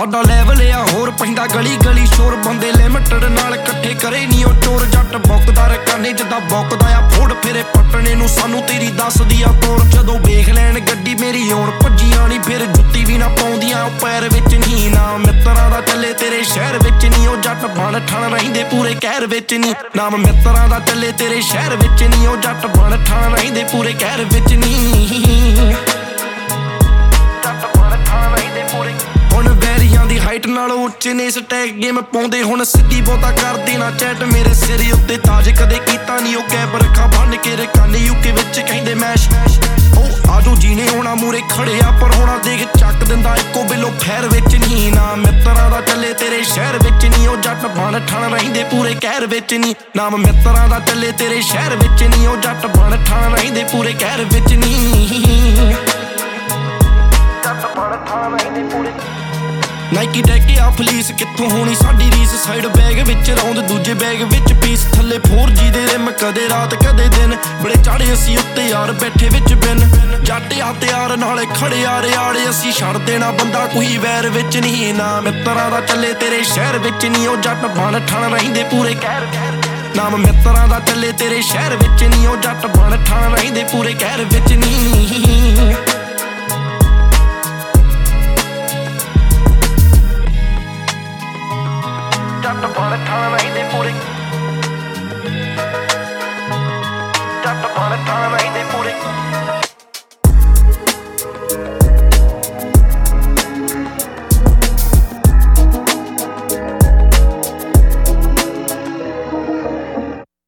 ਸਾਡਾ ਲੈਵਲ ਆ ਹੋਰ ਪੈਂਦਾ ਗਲੀ ਗਲੀ ਸ਼ੋਰ ਬੰਦੇ ਲਿਮਟਡ ਨਾਲ ਇਕੱਠੇ ਕਰੇ ਨੀ ਉਹ ਚੋਰ ਜੱਟ ਬੁੱਕਦਾ ਰਕਾਨੇ ਜਿੱਦਾਂ ਬੁੱਕਦਾ ਆ ਫੋੜ ਫਿਰੇ ਪੱਟਣੇ ਨੂੰ ਸਾਨੂੰ ਤੇਰੀ ਦੱਸਦੀ ਆ ਤੋੜ ਜਦੋਂ ਵੇਖ ਲੈਣ ਗੱਡੀ ਮੇਰੀ ਆਉਣ ਭੱਜੀਆਂ ਨੀ ਫਿਰ ਜੁੱਤੀ ਵੀ ਨਾ ਪਾਉਂਦੀਆਂ ਉਹ ਪੈਰ ਵਿੱਚ ਨੀ ਨਾ ਮਿੱਤਰਾਂ ਦਾ ਚੱਲੇ ਤੇਰੇ ਸ਼ਹਿਰ ਵਿੱਚ ਨੀ ਉਹ ਜੱਟ ਬਣ ਠਣ ਰਹਿੰਦੇ ਪੂਰੇ ਕਹਿਰ ਵਿੱਚ ਨੀ ਨਾਮ ਮਿੱਤਰਾਂ ਦਾ ਚੱਲੇ ਤੇਰੇ ਸ਼ਹਿਰ ਵਿੱਚ ਨੀ ਉਹ ਜੱਟ ਬਣ ਠਣ ਰਹਿੰਦੇ ਪੂਰੇ ਕਹਿਰ ਵਿੱਚ ਨੀ ਹੁਣ ਵੈਰੀਆਂ ਦੀ ਹਾਈਟ ਨਾਲੋਂ ਉੱਚੇ ਨੇ ਸਟੈਕ ਗੇਮ ਪਾਉਂਦੇ ਹੁਣ ਸਿੱਧੀ ਬਹੁਤਾ ਕਰਦੇ ਨਾ ਚੈਟ ਮੇਰੇ ਸਿਰ ਉੱਤੇ ਤਾਜ ਕਦੇ ਕੀਤਾ ਨੀ ਉਹ ਕੈਪ ਰੱਖਾਂ ਬੰਨ ਕੇ ਰਕਾਨੇ ਯੂਕੇ ਵਿੱਚ ਕਹਿੰਦੇ ਮੈਸ਼ ਉਹ ਆਜੋ ਜੀਨੇ ਹੋਣਾ ਮੂਰੇ ਖੜੇ ਆ ਪਰ ਹੋਣਾ ਦੇਖ ਚੱਕ ਦਿੰਦਾ ਇੱਕੋ ਬਿੱਲੋ ਫੈਰ ਵਿੱਚ ਨੀ ਨਾ ਮਿੱਤਰਾਂ ਦਾ ਚੱਲੇ ਤੇਰੇ ਸ਼ਹਿਰ ਵਿੱਚ ਨੀ ਉਹ ਜੱਟ ਬਣ ਠਣ ਰਹਿੰਦੇ ਪੂਰੇ ਕਹਿਰ ਵਿੱਚ ਨੀ ਨਾਮ ਮਿੱਤਰਾਂ ਦਾ ਚੱਲੇ ਤੇਰੇ ਸ਼ਹਿਰ ਵਿੱਚ ਨੀ ਉਹ ਜੱਟ ਬਣ ਠਣ ਰਹਿੰਦੇ ਪੂਰੇ ਕਹਿਰ ਵਿੱਚ ਨੀ ਨਾਈਕੀ ਡੈਕੇ ਆ ਫਲੀਸ ਕਿੱਥੋਂ ਹੋਣੀ ਸਾਡੀ ਰੀਸ ਸਾਈਡ ਬੈਗ ਵਿੱਚ ਰੌਂਦ ਦੂਜੇ ਬੈਗ ਵਿੱਚ ਪੀਸ ਥੱਲੇ 4G ਦੇ ਰਿਮ ਕਦੇ ਰਾਤ ਕਦੇ ਦਿਨ ਬੜੇ ਚਾੜੇ ਅਸੀਂ ਉੱਤੇ ਯਾਰ ਬੈਠੇ ਵਿੱਚ ਬਿਨ ਜੱਟ ਆ ਤਿਆਰ ਨਾਲੇ ਖੜੇ ਆ ਰਿਆੜੇ ਅਸੀਂ ਛੱਡ ਦੇਣਾ ਬੰਦਾ ਕੋਈ ਵੈਰ ਵਿੱਚ ਨਹੀਂ ਨਾ ਮਿੱਤਰਾਂ ਦਾ ਚੱਲੇ ਤੇਰੇ ਸ਼ਹਿਰ ਵਿੱਚ ਨਹੀਂ ਉਹ ਜੱਟ ਬਣ ਠਣ ਰਹਿੰਦੇ ਪੂਰੇ ਕਹਿਰ ਨਾਮ ਮਿੱਤਰਾਂ ਦਾ ਚੱਲੇ ਤੇਰੇ ਸ਼ਹਿਰ ਵਿੱਚ ਨਹੀਂ ਉਹ ਜੱਟ ਬਣ ਠਣ ਰਹਿੰਦੇ ਪੂਰੇ ਕਹਿਰ ਵਿੱਚ ਨਹੀਂ